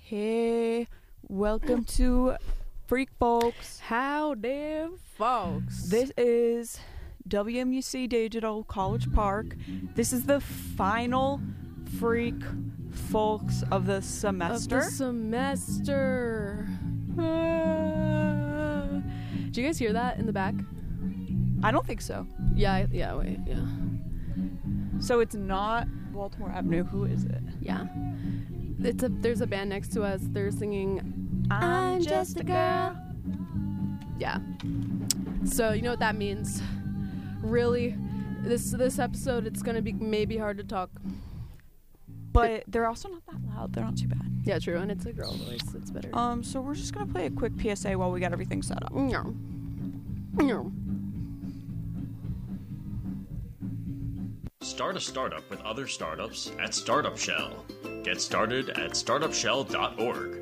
Hey, welcome to Freak Folks. Howdy, folks. This is WMUC Digital College Park. This is the final Freak Folks of the semester. Do you guys hear that in the back? I don't think so. Yeah. So it's not Baltimore Avenue. Who is it? Yeah. There's a band next to us. They're singing I'm just a girl. Yeah. So you know what that means. Really, this episode, it's gonna be maybe hard to talk. But they're also not that loud. They're not too bad. Yeah, true. And it's a girl voice. It's better. So we're just gonna play a quick PSA while we got everything set up. No. Start a startup with other startups at Startup Shell. Get started at startupshell.org.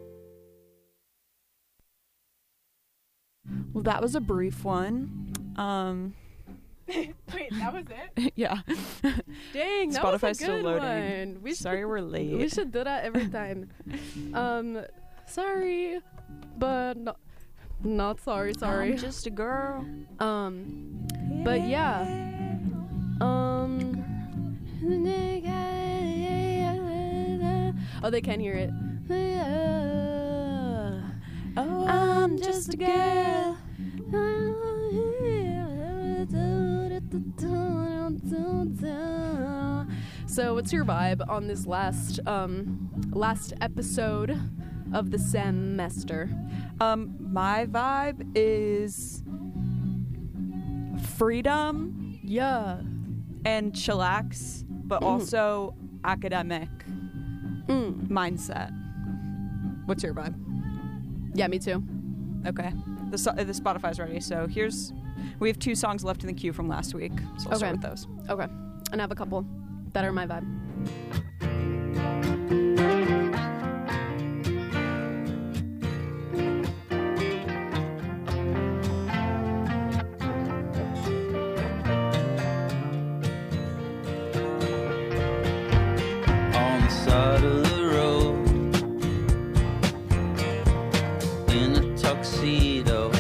Well, that was a brief one. Wait, that was it? Yeah. Dang, that Spotify's was a still good loading. one. Sorry we're late. We should do that every time. Sorry, but not sorry. I'm just a girl. But yeah. Oh, they can't hear it. Oh, I'm just a girl. So, what's your vibe on this last episode of the semester? My vibe is freedom, Yeah. and chillax, but also academic mindset. What's your vibe? Yeah, me too. Okay. The Spotify's ready, so we have 2 songs left in the queue from last week, so I'll start with those. Okay. And I have a couple that are my vibe. On the side of the road, in a tuxedo,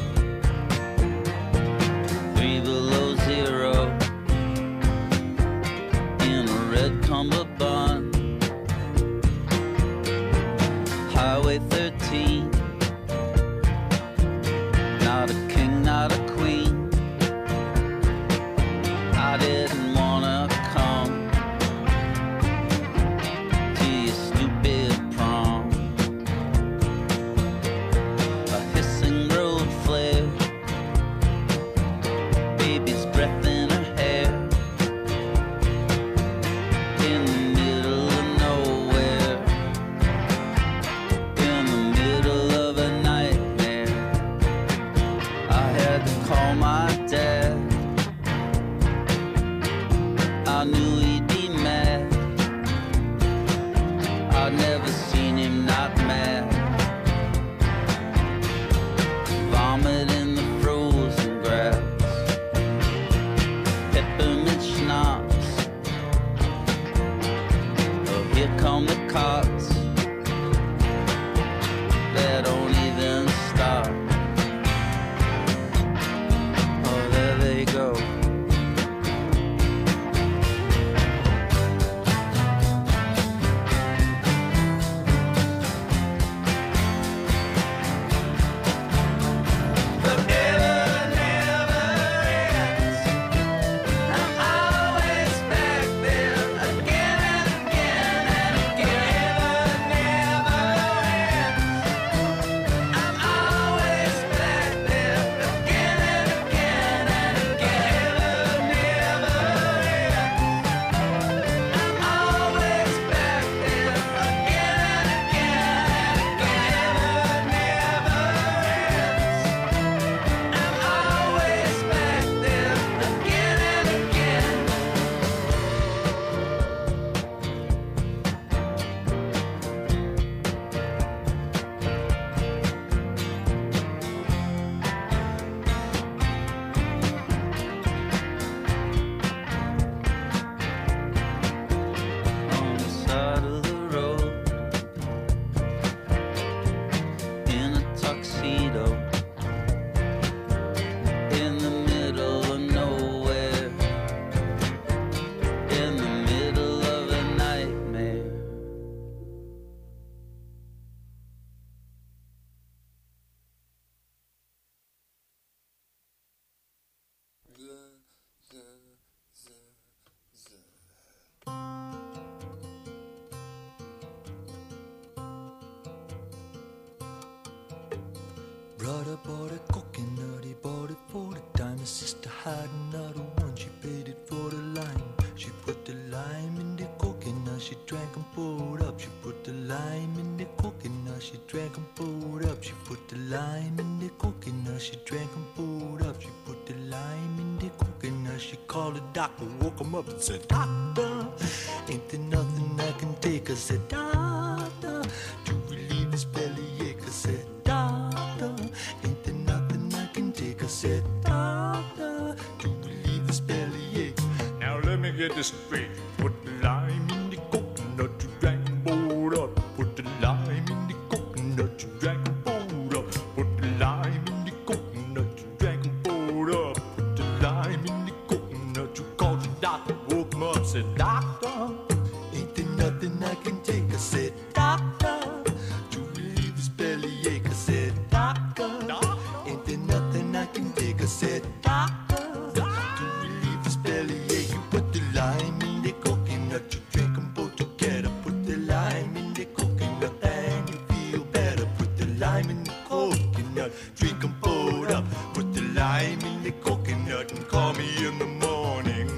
3 below 0, in a red cummerbund, Highway 13, not a king, not a queen, I didn't wanna come to your stupid prom. A hissing road flare, baby's breath in her hair, in the middle of nowhere, in the middle of a nightmare. I had to call my dad. I knew he'd be mad. I'd never seen him not mad. Vomit in the frozen grass, peppermint schnapps. Oh, here come the cops. They don't even stop. Oh, there they go. Brother bought a coconut, he bought it for the dime. His sister had another one, she paid it for the lime. She put the lime in the coconut, she drank and poured up. She put the lime in the coconut, she drank and poured up. She put the lime in the coconut, she drank and poured up. She put the lime in the coconut, she called the doctor, woke him up and said, Doctor, ain't there nothing I can take? I said, Doctor, to relieve his bellyache. I said, Doctor, ain't there nothing I can take? I said, Doctor, to relieve his bellyache. Now let me get this straight. Put the lime in the coconut, you drank and poured up. Put the lime in the coconut, you drank and poured up. Put the lime in the coconut, you drank and poured up. Put the lime in the coconut, you called the doctor, woke him up, said, Doctor, ain't there nothing I can take? I said, Doctor, to relieve his bellyache. I said, Doctor, ain't there nothing I can take? I said, Doctor, to relieve his bellyache. You put the lime in the coconut, you drink them both together. Put the lime in the coconut and you feel better. Put the lime in the coconut, drink them both up. Put the lime in the coconut and call me in the morning.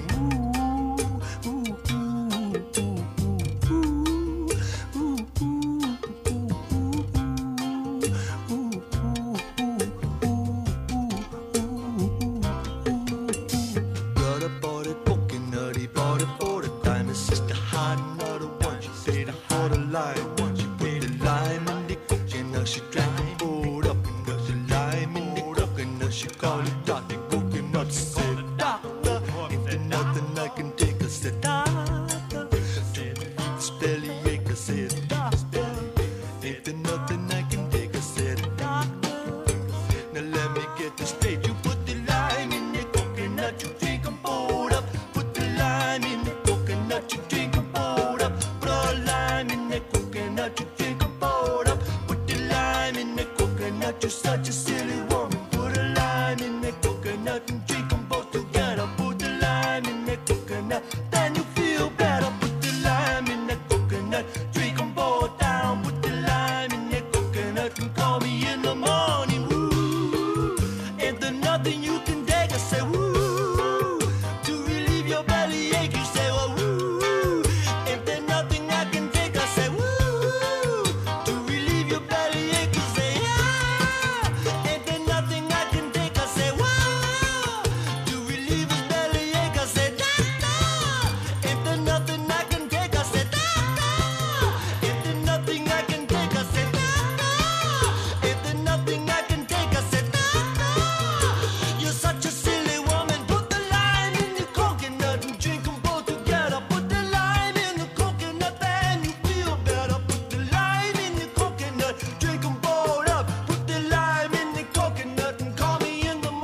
Brother bought a coconut, he bought it for the dime. His sister had another one, she paid for the lime. She put the lime in the coconut, she drank and poured up. And put the lime in the coconut, she called it Dr. Coconut. She said, Doctor, ain't there nothing I can take? I said, Doctor, to relieve this bellyache. I said, Doctor, ain't there nothing I can take? I said, Doctor, now let me get this straight. You put the lime in the coconut, you drink and poured up. Put the lime in the coconut, you drink and poured up. Put a lime in the coconut, you drink and poured up. Put the lime in the coconut, you're such a silly woman. Put a lime in the coconut and drink them both together. Put the lime in the coconut, then you feel better. Put the lime in the coconut, drink them both down. Put the lime in the coconut and call me in the morning. Woo, ain't there nothing you can take? I say, woo, to relieve your bellyache. You say, well, woo, ain't there nothing I can take? I say, woo, to relieve your bellyache. You say, yeah, ain't there nothing I can take? I say, wow, to relieve his bellyache. I say, doctor, ain't there nothing I can take? I say, doctor, ain't there nothing I can take? I say, doctor, ain't there nothing I can take? I say, doctor, you're such a silly woman. Put the lime in the coconut and drink them both together. Put the lime in the coconut and you feel better. Put the lime in the coconut, drink them both up. Put the lime in the coconut and call me in the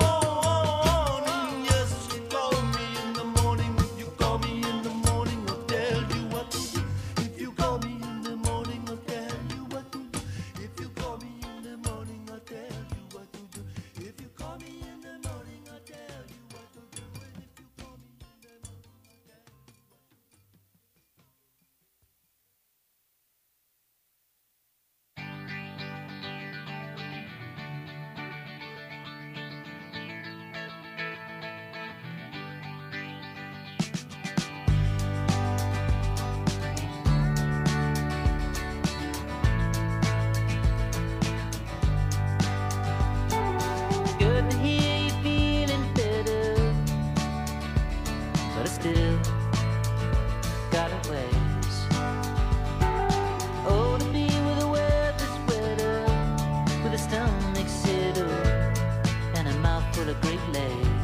morning. Yes, you call me in the morning. If you call me in the morning, I'll tell you what to do. If you call me in the morning, I'll tell you what to do. If you call me in the morning, I'll tell you what to do. If you call me in the morning, I'll tell you what to do. And if you call me in the morning, I'll tell you what to do. Good to hear you feeling better, but I still got a ways. Oh, to be with the weather's wetter, with a stomach settled and a mouth full of Great Lake.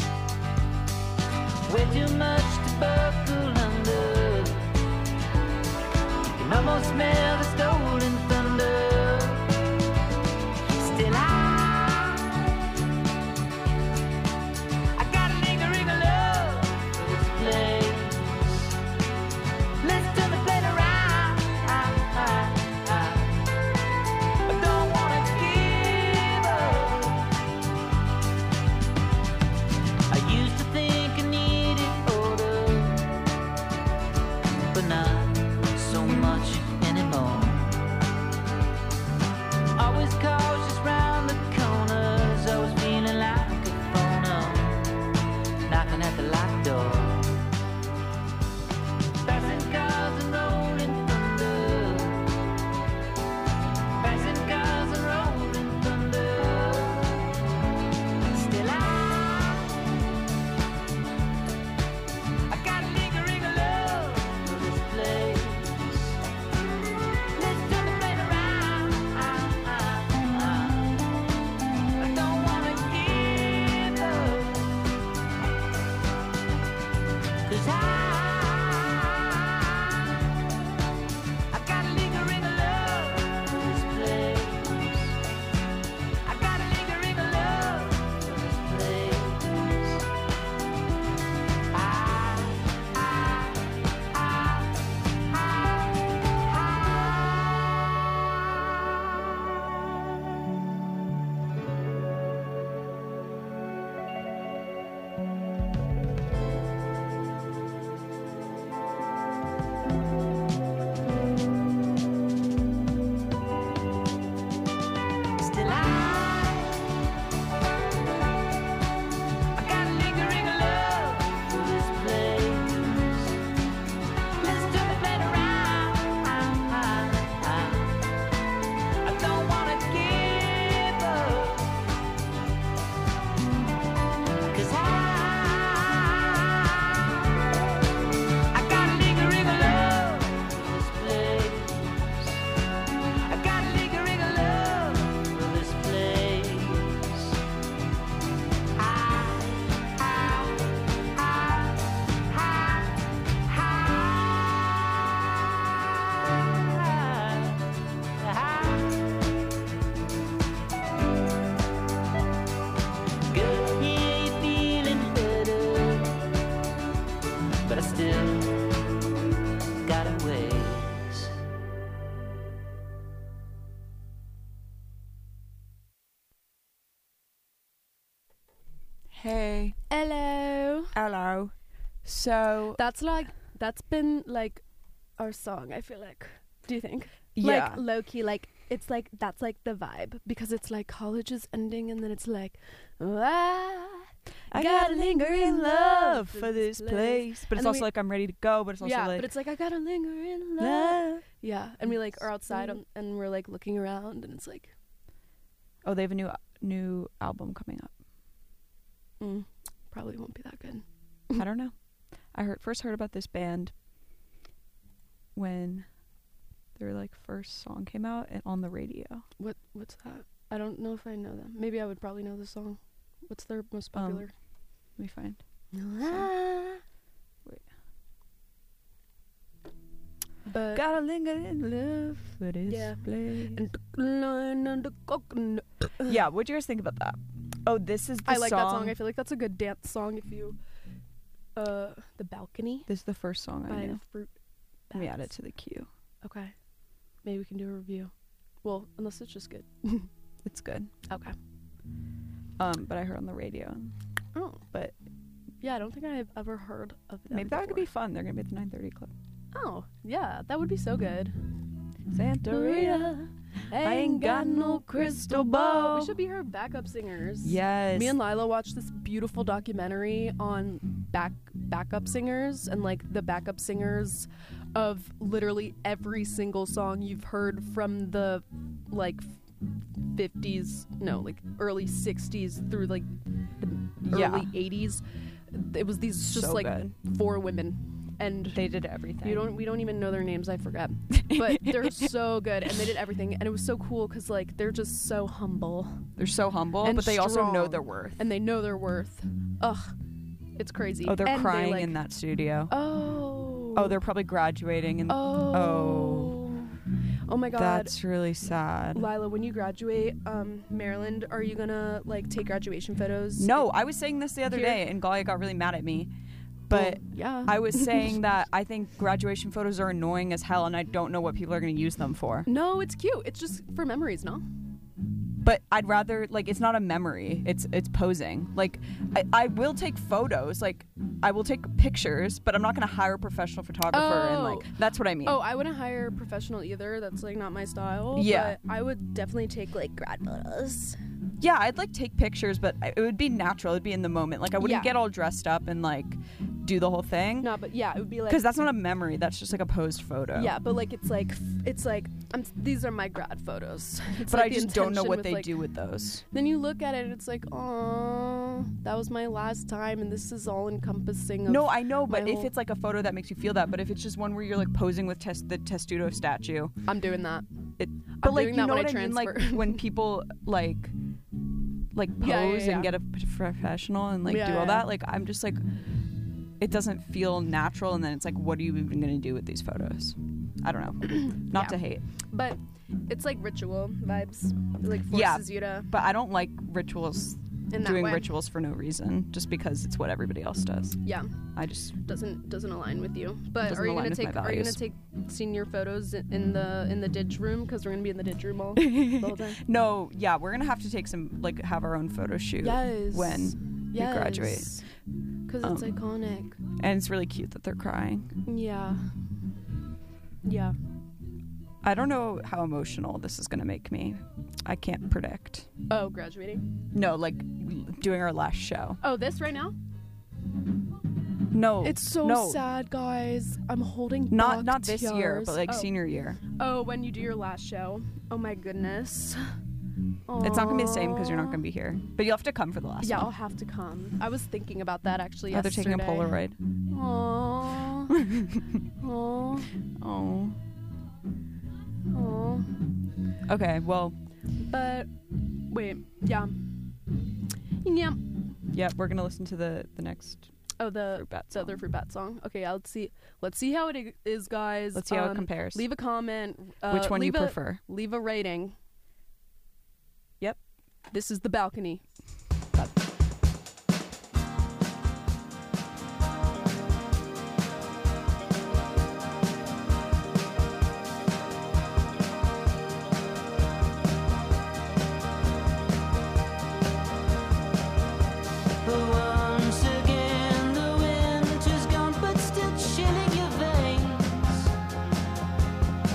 Way too much to buckle under. You can almost smell the stolen thunder. Still I got a lingering love for this place. Let's turn the plane around. I don't wanna give up. I used to think I needed order, but not so much anymore. Hello. So That's been like our song, I feel like. Do you think? yeah, Like low key, like it's like that's like the vibe because it's like college is ending and then it's like I gotta linger in love for this place. But And it's then also we- like I'm ready to go. But it's also yeah, like but it's like I gotta linger in love. love. Yeah, and we like are outside and we're like looking around and it's like Oh, they have a new album coming up. probably won't be that good. I don't know. I first heard about this band when their like first song came out and on the radio. What's that? I don't know if I know them. Maybe I would probably know the song. What's their most popular? Let me find. Wait. But Gotta linger in love for this Yeah. place. and the line and the coconut. Yeah, what do you guys think about that? Oh, this is the I like song. that song. I feel like that's a good dance song if you The Balcony This is the first song I by knew. Fruit Let me add it Bats. to the queue. Okay. Maybe we can do a review. Well, unless it's just good. It's good. Okay. But I heard on the radio. Oh. But Yeah, I don't think I've ever heard of them. maybe that could be before. fun. They're gonna be at the 9:30 club. Oh, yeah, that would be so good. Santa Rita, I ain't got no crystal ball. We should be her backup singers. Yes. Me and Lila watched this beautiful documentary on backup singers and like the backup singers of literally every single song you've heard from the like 50s, no, like early 60s through like the Yeah. early 80s. It was these just So like good. 4 women. And They did everything. we don't even know their names, I forgot. But they're so good and they did everything and it was so cool cuz like they're just so humble They're so humble, and but they also know strong. their worth. and they know their worth. Ugh. It's crazy. Oh, they're And crying like, in that studio. Oh. Oh, they're probably graduating and Oh my god. that's really sad. Lila, when you graduate, Maryland, are you gonna like take graduation photos? No, I was saying this the other Here? day and Galia got really mad at me. But Well, yeah. I was saying that I think graduation photos are annoying as hell and I don't know what people are going to use them for. No, it's cute. It's just for memories, no? But I'd rather, like, it's not a memory. It's posing. Like, I will take photos. Like, I will take pictures, but I'm not going to hire a professional photographer. And, like, that's what I mean. Oh, I wouldn't hire a professional either. That's like not my style. Yeah. But I would definitely take like grad photos. Yeah, I'd, like, take pictures, but it would be natural. It'd be in the moment. Like, I wouldn't Yeah. get all dressed up and, like, do the whole thing. No, but yeah, it would be like Because that's not a memory. That's just, like, a posed photo. yeah, but like it's like these are my grad photos. It's But like I the just don't know intention what with, they like- do with those. Then you look at it and it's like, oh, that was my last time, and this is all encompassing. Of No, I know, but my if whole- it's like a photo that makes you feel that, but if it's just one where you're like posing with the Testudo statue, I'm doing that. but I'm like doing you that know when what I I mean, like transfer. when people like pose Yeah, yeah. and get a professional and like Yeah, do all yeah. that, like I'm just like it doesn't feel natural, and then it's like, what are you even gonna do with these photos? I don't know. Not Yeah. to hate, But it's like ritual vibes. It like Yeah. forces you to but I don't like rituals. in that Doing way. rituals for no reason, just because it's what everybody else does. Yeah, I just doesn't align with you. But Doesn't are you align gonna with my take values. senior photos in the Didge room because we're gonna be in the Didge room all the whole time? no, yeah, we're gonna have to take some like have our own photo shoot Yes. when we graduate. Because it's iconic. And it's really cute that they're crying. Yeah. Yeah. I don't know how emotional this is going to make me. I can't predict. Oh, graduating. No, like doing our last show. Oh, this right now? No. It's so no, sad, guys. I'm holding Not back this year, tears. but like Oh. senior year. Oh, when you do your last show. Oh my goodness. It's not going to be the same because you're not going to be here. But you'll have to come for the last Yeah, I'll one. have to come. I was thinking about that actually Are they yesterday. taking a Polaroid? Aww. Aww. Oh. Aww. Okay, well, But wait, yeah. Yeah. yeah, we're going to listen to the next Oh, the Fruit Bat the song. other Fruit Bat song. Okay, let's see how it is, guys. Let's see how it compares. Leave a comment. Which one you leave a- prefer? Leave a rating. Yep. This is The Balcony. But once again, the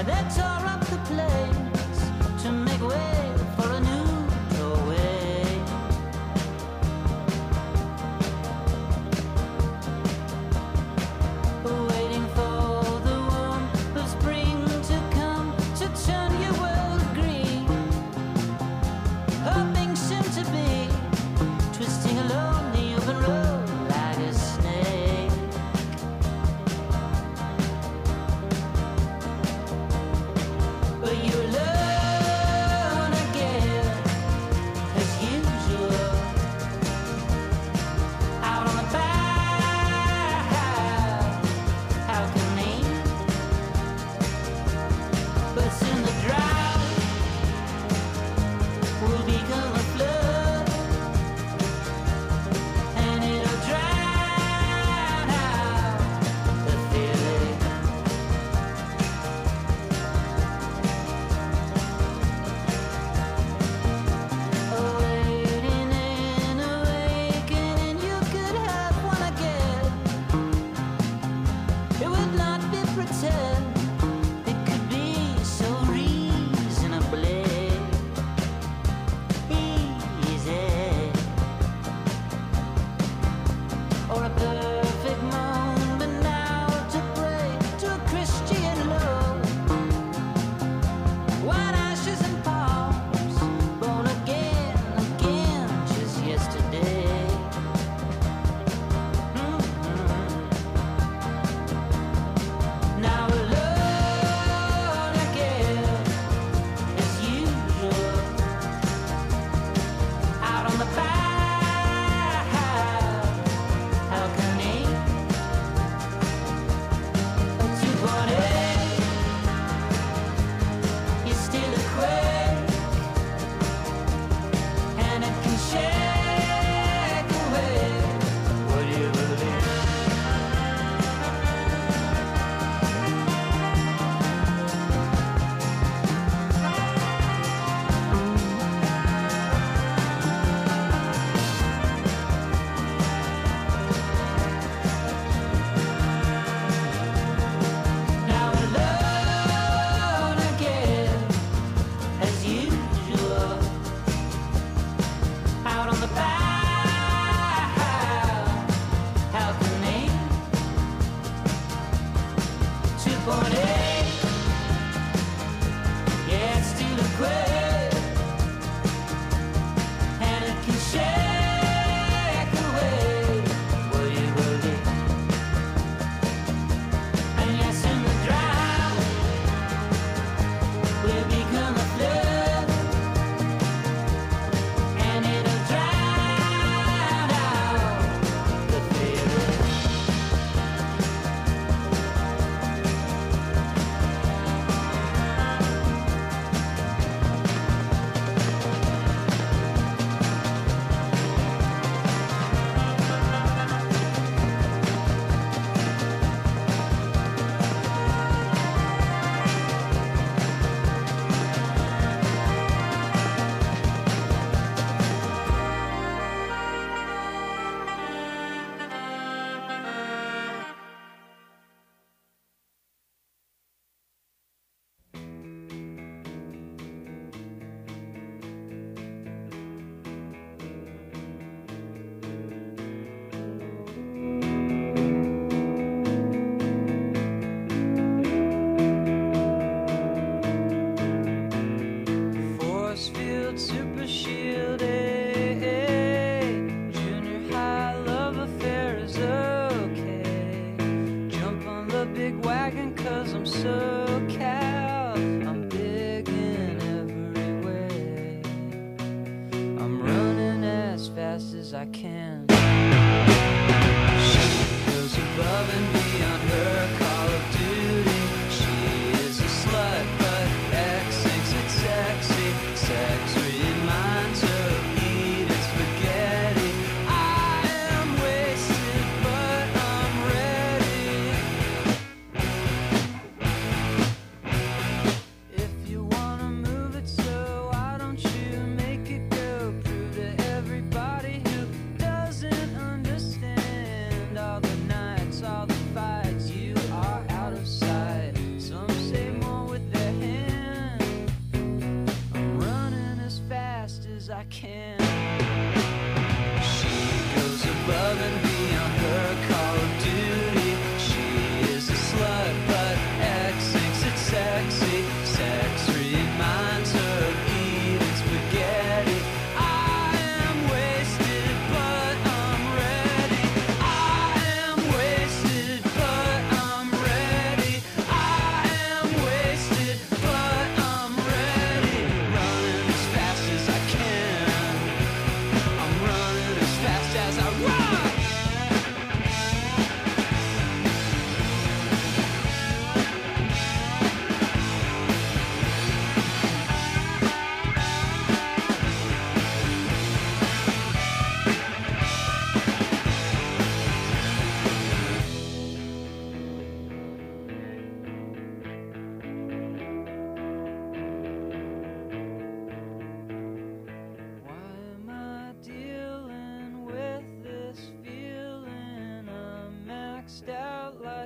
They tore up the place to make way for a new doorway. Waiting for the warmth of spring to come to turn your world green. Hoping soon to be twisting along the open road like a snake.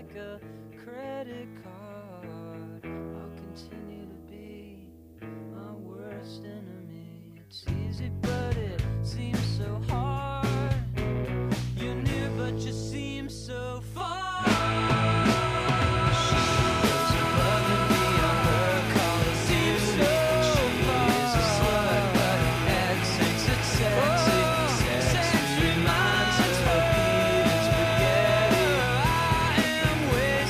like a credit card. I'll continue to be my worst enemy. It's easy, but it seems so hard. You're near, but you seem so far. Sexy reminds us of eating spaghetti. I am wasted.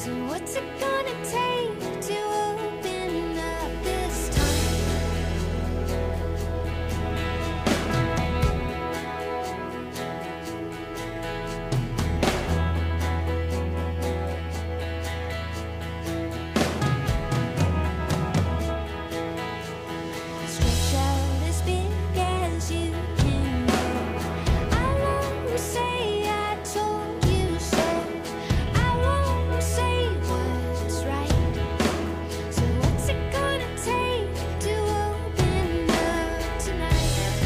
So what's it gonna take to open up this time? Stretch out as big as you can go. I won't say I told you so. I won't say what's right. So what's it gonna take to open up tonight?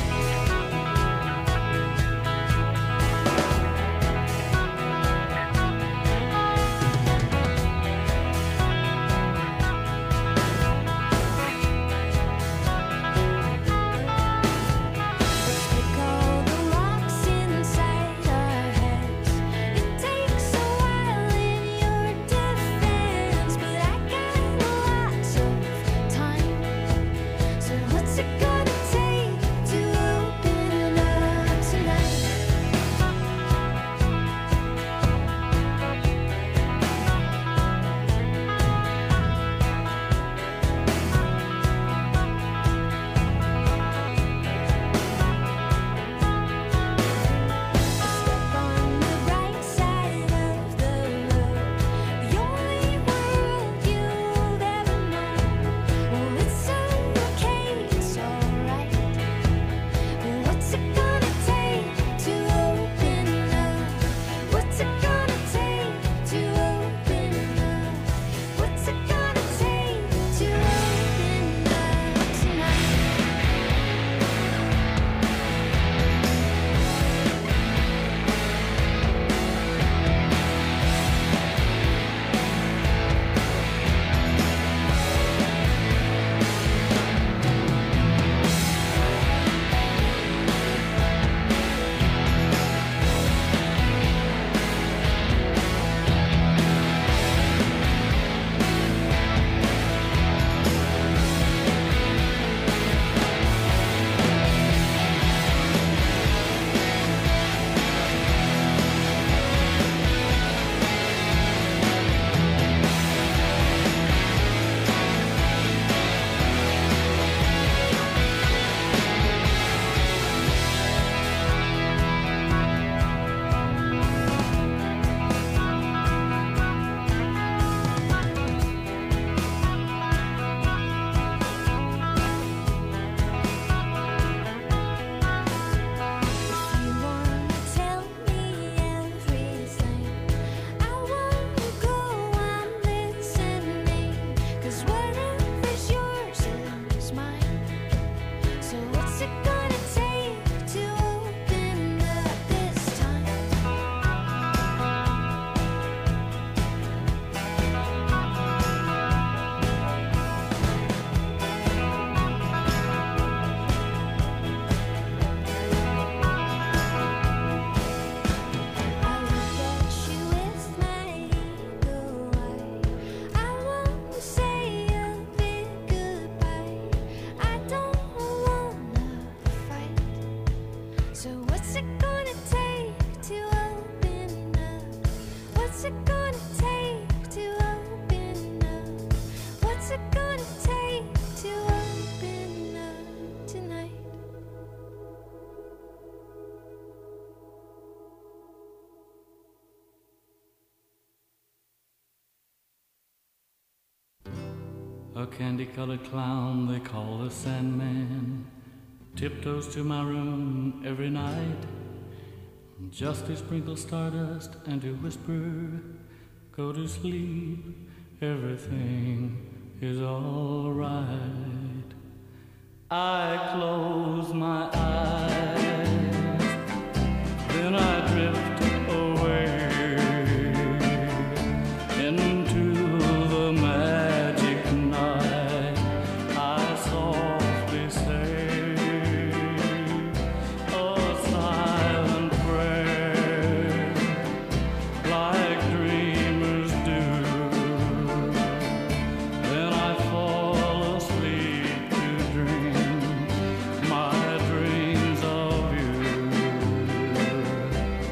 Pick all the locks inside our heads. It takes a while in your defense, but I got lots of time. So what's it gonna take to open up tonight? Step on the right side of the road, the only world you've ever known. Well, it's okay, it's alright. Well, what's it gonna take to open up? What's it gonna take to open up? What's it gonna take to open up tonight? If you wanna tell me everything, I won't go, I'm listening. 'Cause whatever's yours is mine. So what's it gonna take to open up this time? I look at you with my eagle eye. I won't say a big goodbye. I don't wanna fight. So what's it gonna take to open up? What's it gonna take to open up? What's it gonna take to open up tonight? A candy-colored clown they call the Sandman tiptoes to my room every night, just to sprinkle stardust and to whisper, "Go to sleep, everything is all right." I close my eyes, then I drift away into the magic night. I softly say a silent prayer, like dreamers do. Then I fall asleep to dream my dreams of you.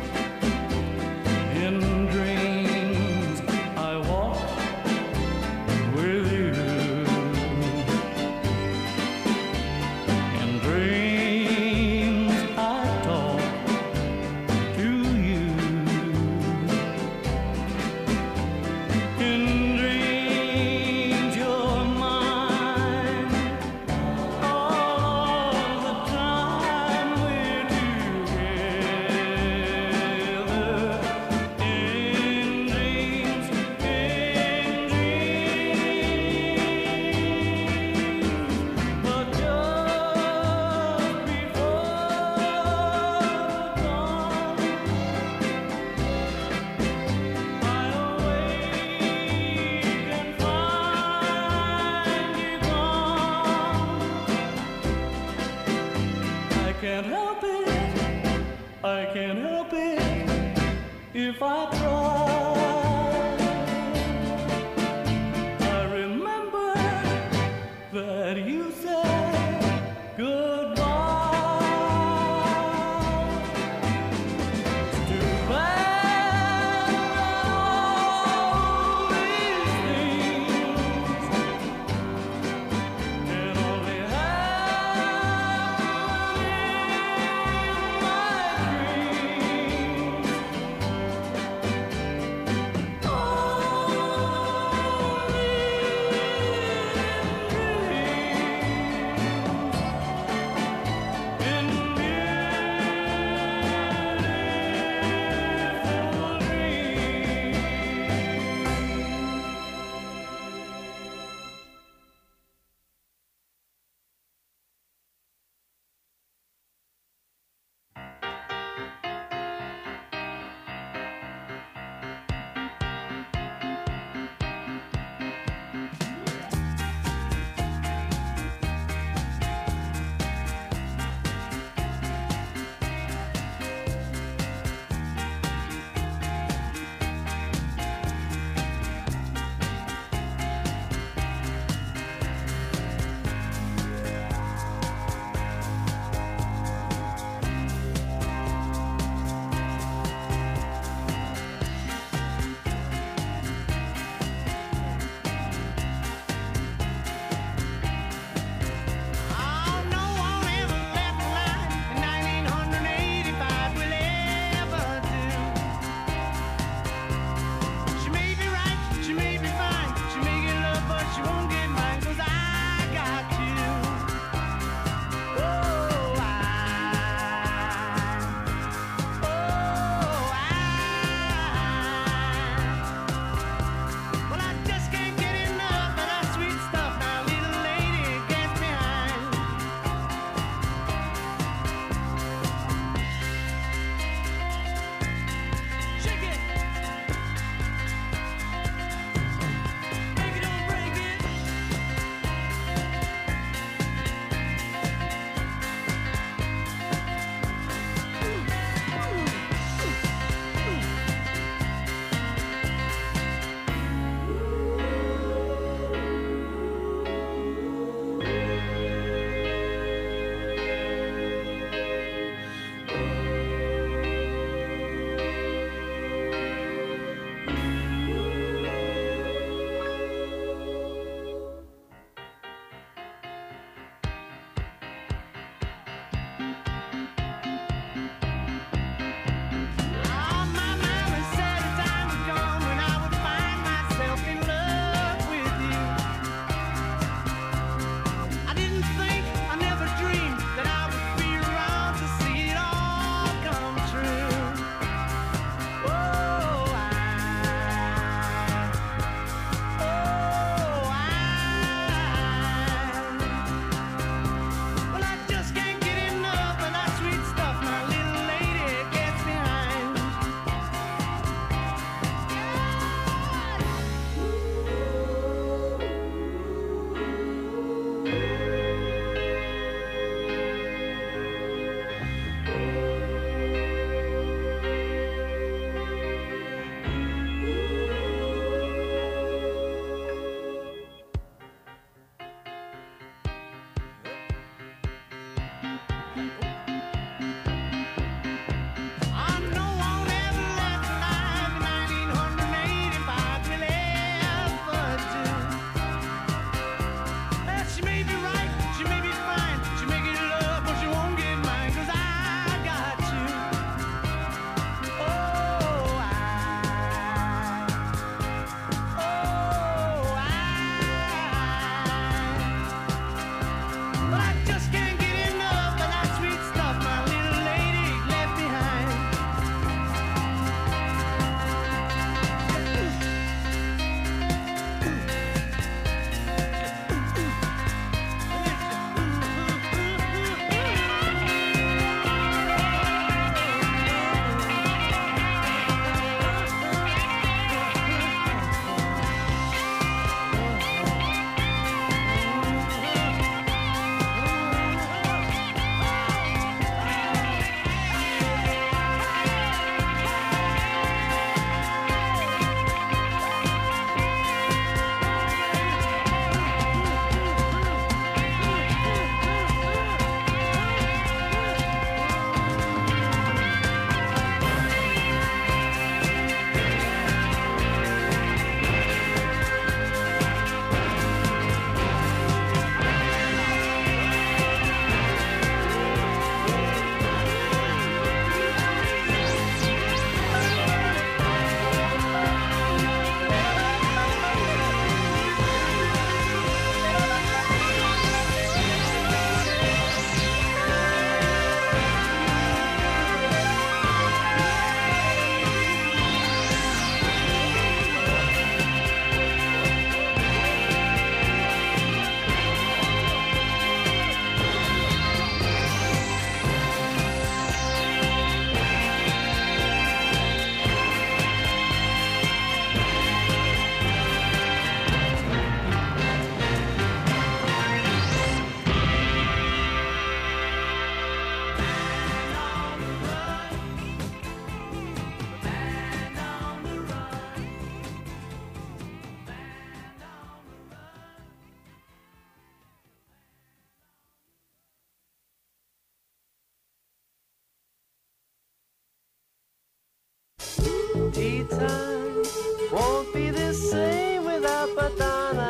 tea time won't be the same without Badana.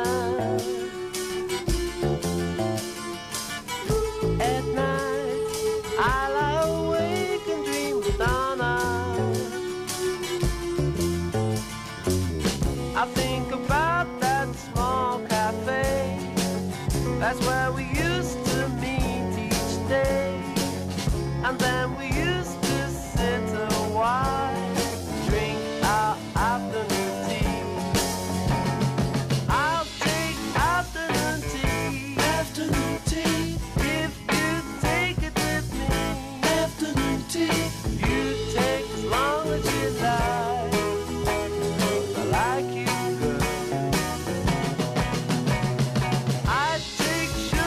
At night, I lie awake and dream of Donna. I think about that small cafe. That's where we used to meet each day. And then we used to sit a while, drink our afternoon tea. I'll take afternoon tea. Afternoon tea. If you take it with me. Afternoon tea. You take as long as you like. 'Cause I like you good. I take sugar.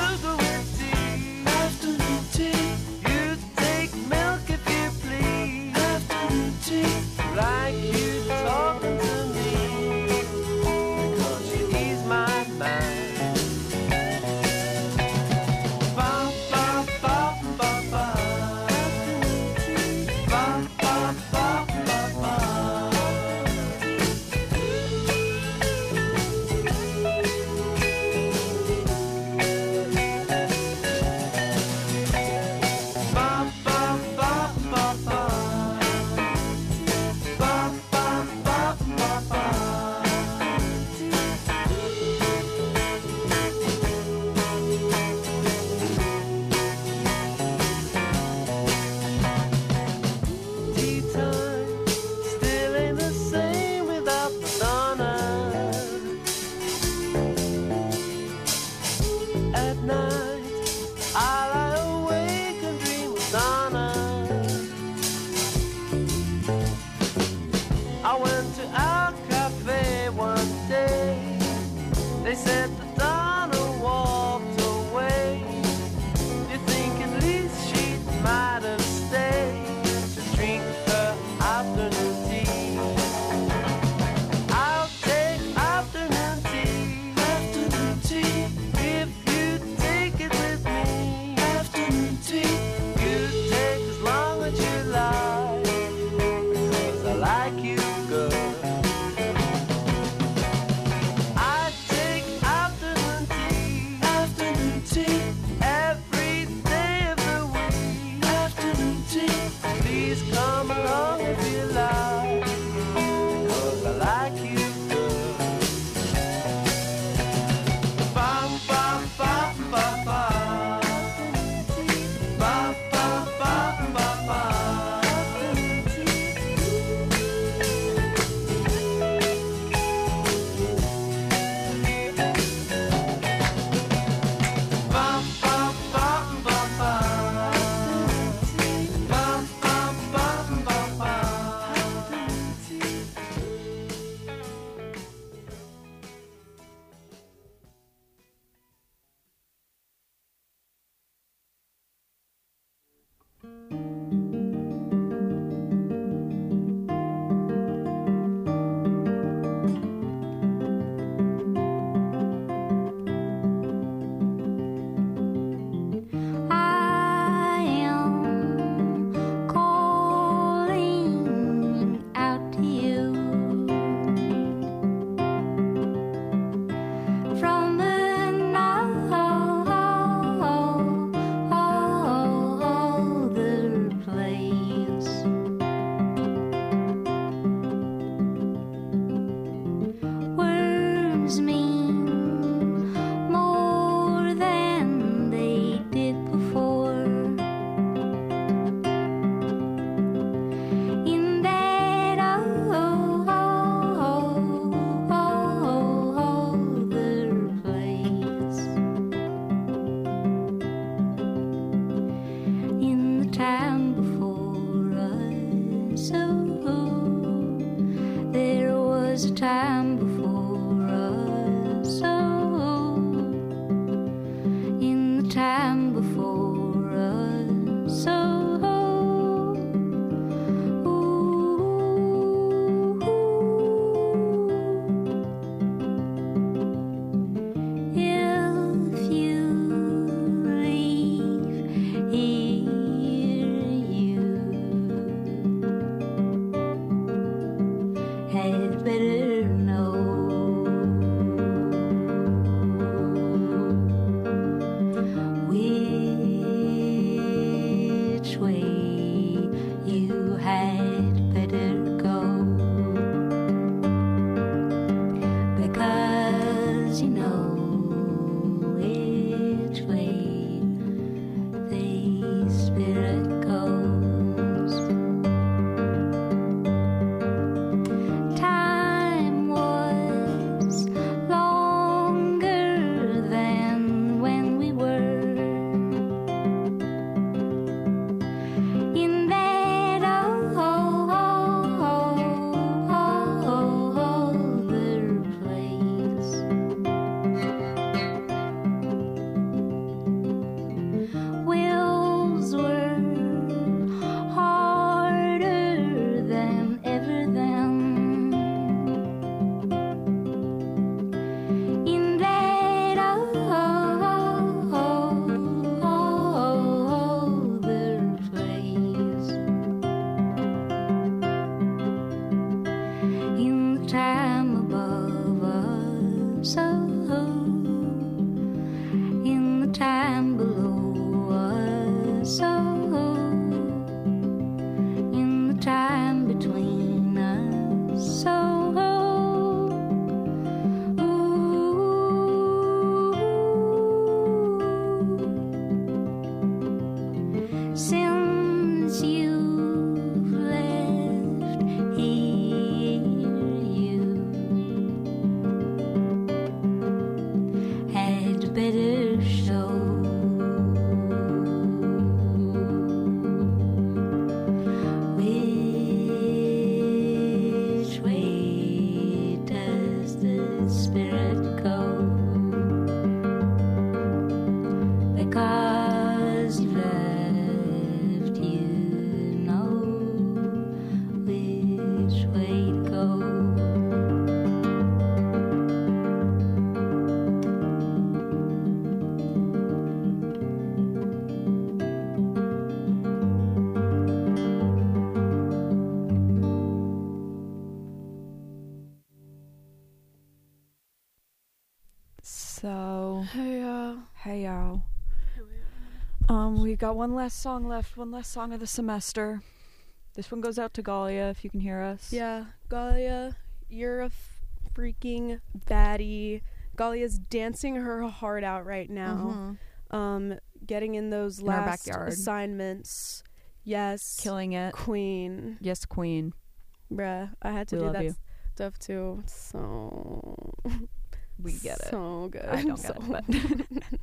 So, Hey, hey y'all. We got one last song left, one last song of the semester. This one goes out to Galia, if you can hear us. Yeah, Galia, you're a freaking baddie. Galia's dancing her heart out right now. Getting in those In our last backyard. assignments. Yes. Killing it. Queen. Yes, queen. Bruh, I had to We do love that you. stuff too. So We get it. so good. I don't get it, but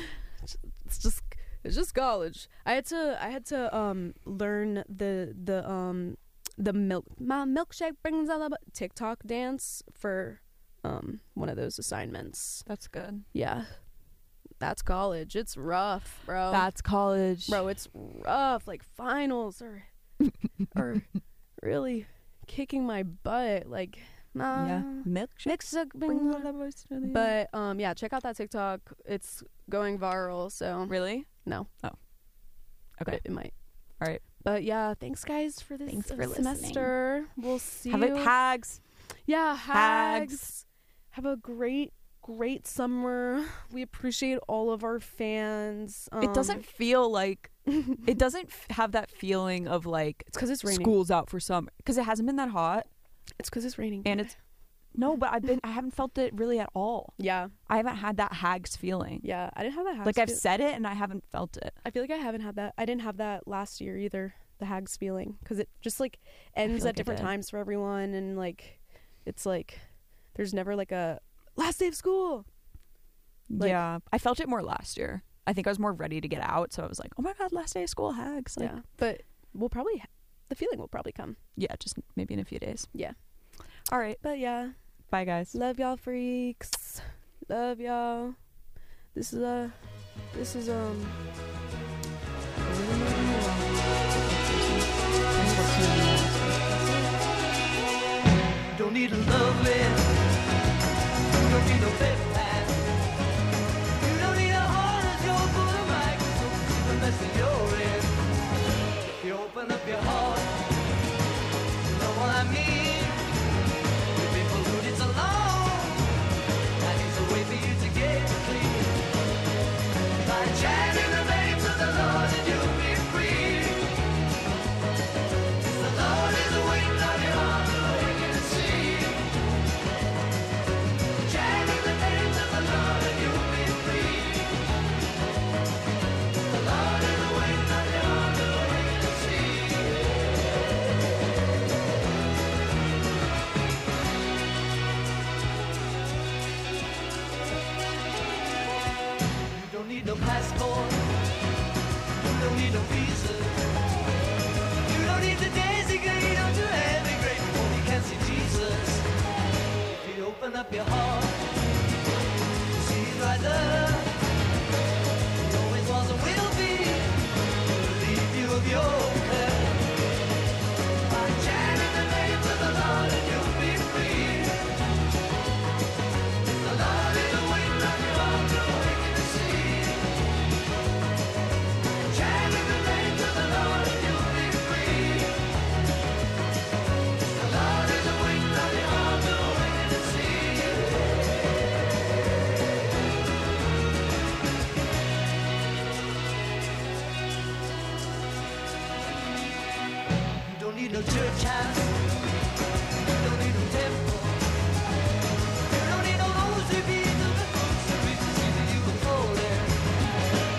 it's just college. I had to learn the milkshake brings all the TikTok dance for one of those assignments. that's good. Yeah. That's college. It's rough, bro. That's college. Bro, it's rough. Like finals are really kicking my butt. Like Yeah. milkshake brings all the But yeah, check out that TikTok. It's going viral. So Really? no. Oh. But Okay. it might. All right. But yeah, thanks guys for this Thanks for semester. We'll see Have you. it hags. Yeah, Hags. hags. Have a great summer. We appreciate all of our fans. It doesn't feel like it doesn't have that feeling of like It's because it's raining. school's out for summer because it hasn't been that hot It's because it's raining. and today. it's no, but I haven't felt it really at all. yeah. I haven't had that hags feeling. Yeah, I didn't have that hags Like I've feel- said it and I haven't felt it. I feel like I haven't had that. I didn't have that last year either. The hags feeling, because it just like ends like at I different did. times for everyone, and like it's like there's never like a last day of school. Like- yeah, I felt it more last year. I think I was more ready to get out, so I was like, "Oh my god, last day of school hags!" Like, Yeah, but we'll probably the feeling will probably come. yeah, just maybe in a few days. Yeah. All right, But yeah, bye guys. love y'all freaks. Love y'all. This is Don't need a love it. You don't need no better path. You don't need a heart as your full of mic. So keep the mess that you're in. If you open up your heart, you know what I mean. You've been polluted so long. I need to wait for you to get clean. By chanting the names of the Lord and you'll be free. 'Cause the Lord is waiting on your heart to wake and see. Chanting the names of the Lord and you'll be free. The Lord is waiting on your heart to wake and see. You don't need no passport. You don't need no visa. You don't need the daisy gate or to heaven great before you can see Jesus. If you open up your heart, see He's right there. He always was and will be. Relieve you of your care. By chanting the names of the Lord and you'll be free. The Lord is waiting on your heart to awaken to see. Chanting the names of the Lord and you'll be free. The Lord is waiting on your heart to awaken to see. You don't need no church house.